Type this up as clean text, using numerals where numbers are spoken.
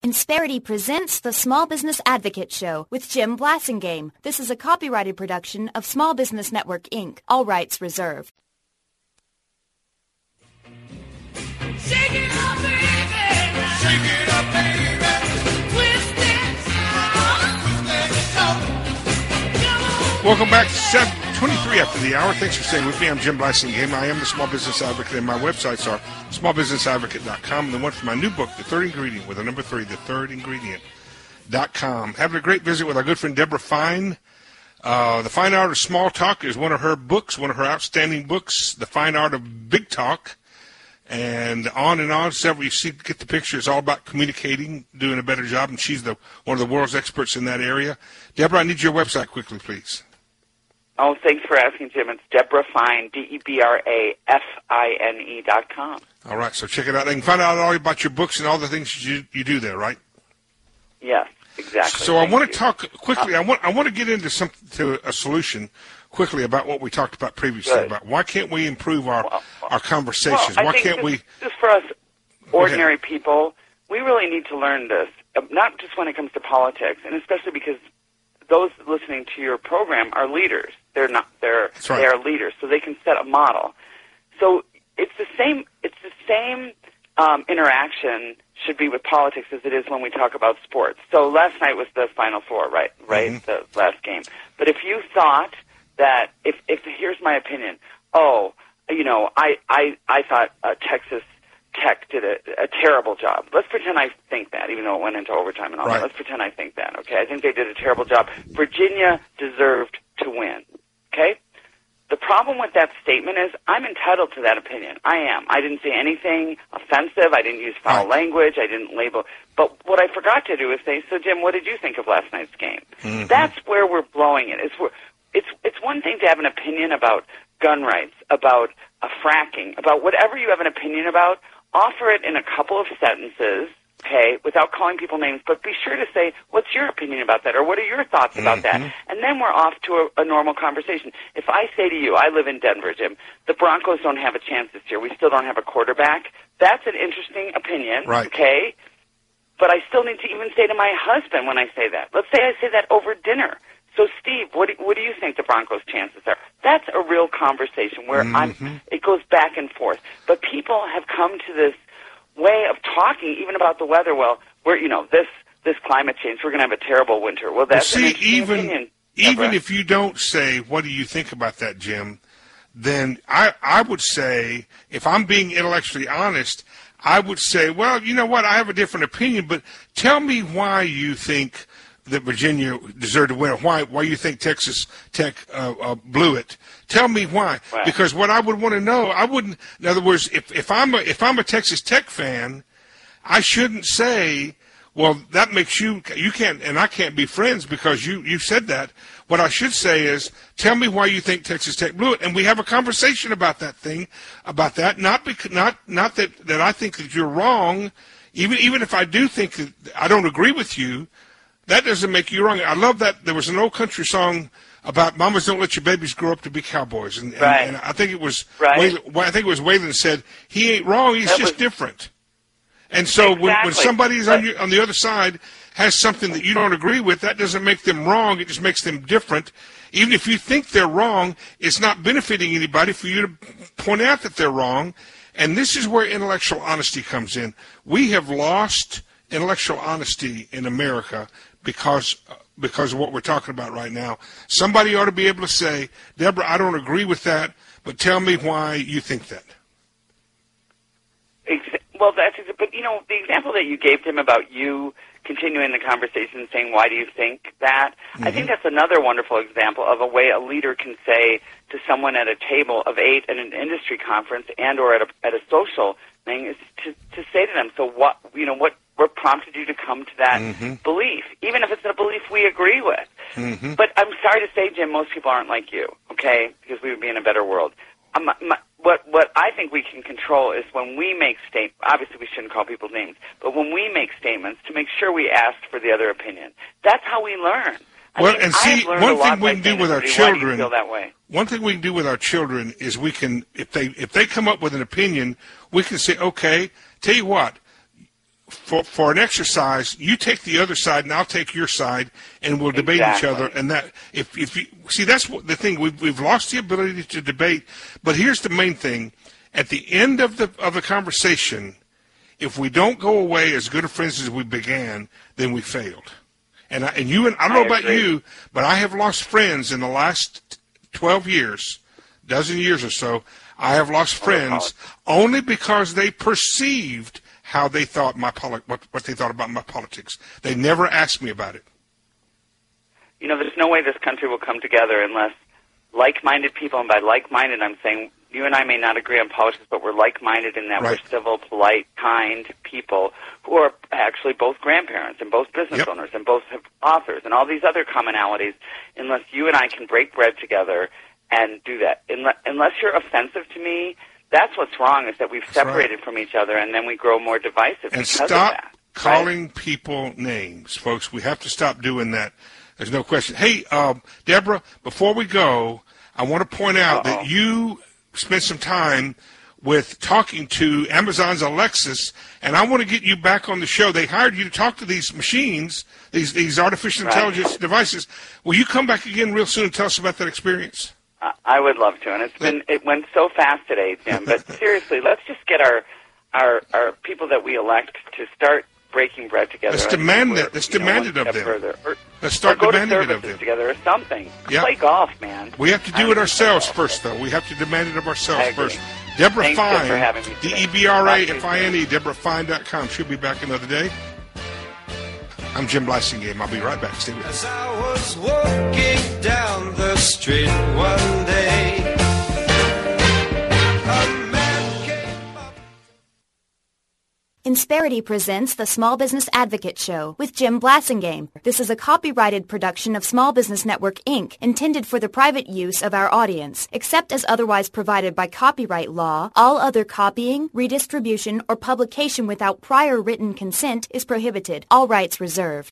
Insperity presents the Small Business Advocate Show with Jim Blasingame. This is a copyrighted production of Small Business Network, Inc. All rights reserved. Shake it up, baby. Shake it up, baby. Twist it. Welcome back to 7:23 after the hour. Thanks for staying with me. I'm Jim Blasingame. I am the Small Business Advocate, and my websites are smallbusinessadvocate.com and the one for my new book, The Third Ingredient, with a number 3, thethirdingredient.com. Having a great visit with our good friend Deborah Fine. The Fine Art of Small Talk is one of her books, one of her outstanding books, The Fine Art of Big Talk. And on, several, you see, get the picture. It's all about communicating, doing a better job, and she's one of the world's experts in that area. Deborah, I need your website quickly, please. Oh, thanks for asking, Jim. It's Deborah Fine, DebraFine.com. All right, so check it out. They can find out all about your books and all the things you do there, right? Yes, exactly. So I want to talk quickly. I want to get into a solution quickly about what we talked about previously. Good. About why can't we improve our conversations? Well, why can't we? Just for us ordinary people, we really need to learn this. Not just when it comes to politics, and especially because those listening to your program are leaders. They're not. They are leaders, so they can set a model. So it's the same. It's the same interaction should be with politics as it is when we talk about sports. So last night was the Final Four, right? Mm-hmm. The last game. But if you thought that, if here's my opinion. Oh, I thought Texas Tech did a terrible job. Let's pretend I think that, even though it went into overtime and all that. Let's pretend I think that, okay? I think they did a terrible job. Virginia deserved to win, okay? The problem with that statement is I'm entitled to that opinion. I am. I didn't say anything offensive. I didn't use foul language. I didn't label. But what I forgot to do is say, so, Jim, what did you think of last night's game? Mm-hmm. That's where we're blowing it. It's one thing to have an opinion about gun rights, about fracking, about whatever you have an opinion about. Offer it in a couple of sentences, okay, without calling people names, but be sure to say, what's your opinion about that, or what are your thoughts about that? And then we're off to a normal conversation. If I say to you, I live in Denver, Jim, the Broncos don't have a chance this year. We still don't have a quarterback. That's an interesting opinion, okay? But I still need to even say to my husband when I say that. Let's say I say that over dinner. So, Steve, what do you think the Broncos' chances are? That's a real conversation where it goes back and forth. But people have come to this way of talking, even about the weather. Well, this climate change, we're going to have a terrible winter. Well, that's an interesting opinion. Even if you don't say, what do you think about that, Jim, then I would say, if I'm being intellectually honest, I would say, well, you know what, I have a different opinion, but tell me why you think that Virginia deserved to win, why you think Texas Tech blew it. Tell me why. Right. Because what I would want to know, in other words, if I'm a Texas Tech fan, I shouldn't say, well, that makes you can't, and I can't be friends because you said that. What I should say is, tell me why you think Texas Tech blew it, and we have a conversation about that. Not that I think that you're wrong, even if I do think that I don't agree with you. That doesn't make you wrong. I love that. There was an old country song about mamas don't let your babies grow up to be cowboys, and I think it was Waylon said he ain't wrong. He's just different. And so when somebody's on the other side has something that you don't agree with, that doesn't make them wrong. It just makes them different. Even if you think they're wrong, it's not benefiting anybody for you to point out that they're wrong. And this is where intellectual honesty comes in. We have lost intellectual honesty in America because of what we're talking about right now. Somebody ought to be able to say, Deborah, I don't agree with that, but tell me why you think that. Well, but the example that you gave him about you continuing the conversation and saying, why do you think that? Mm-hmm. I think that's another wonderful example of a way a leader can say to someone at a table of 8 at an industry conference and or at a social thing is to say to them, so what prompted you to come to that belief, even if it's a belief we agree with. Mm-hmm. But I'm sorry to say, Jim, most people aren't like you, okay, because we would be in a better world. What I think we can control is when we make statements, obviously we shouldn't call people names, but when we make statements to make sure we ask for the other opinion. That's how we learn. One thing we can do with our children. Why do you feel that way? One thing we can do with our children is we can, if they come up with an opinion, we can say, okay, tell you what, for an exercise, you take the other side and I'll take your side, and we'll debate each other. And that if you see, that's what the thing, we've lost the ability to debate. But here's the main thing: at the end of the conversation, if we don't go away as good of friends as we began, then we failed. And I don't know about you, but I have lost friends in the last 12 years, dozen years or so. I have lost friends only because they perceived how they thought what they thought about my politics. They never asked me about it. You know, there's no way this country will come together unless like-minded people, and by like-minded I'm saying you and I may not agree on politics, but we're like-minded in that we're civil, polite, kind people who are actually both grandparents and both business owners and both have authors and all these other commonalities. Unless you and I can break bread together and do that. Unless you're offensive to me, that's what's wrong, is that we've separated from each other, and then we grow more divisive and because of that. Stop calling people names, folks. We have to stop doing that. There's no question. Hey, Deborah, before we go, I want to point out that you spent some time with talking to Amazon's Alexis, and I want to get you back on the show. They hired you to talk to these machines, these artificial intelligence devices. Will you come back again real soon and tell us about that experience? I would love to, and it went so fast today, Jim. But seriously, let's just get our people that we elect to start breaking bread together. Let's demand that. Let's demand it of them. Let's start demanding it of them together or something. Play golf, man. We have to do it ourselves first, though. We have to demand it of ourselves first. Deborah Thanks Fine, for having me today. DEBRAFINE, DeborahFine.com. She'll be back another day. I'm Jim Blasingame. I'll be right back. Stay with us. As I was walking down the street one day, a man came up. Insperity presents the Small Business Advocate Show with Jim Blasingame. This is a copyrighted production of Small Business Network, Inc., intended for the private use of our audience. Except as otherwise provided by copyright law, all other copying, redistribution, or publication without prior written consent is prohibited. All rights reserved.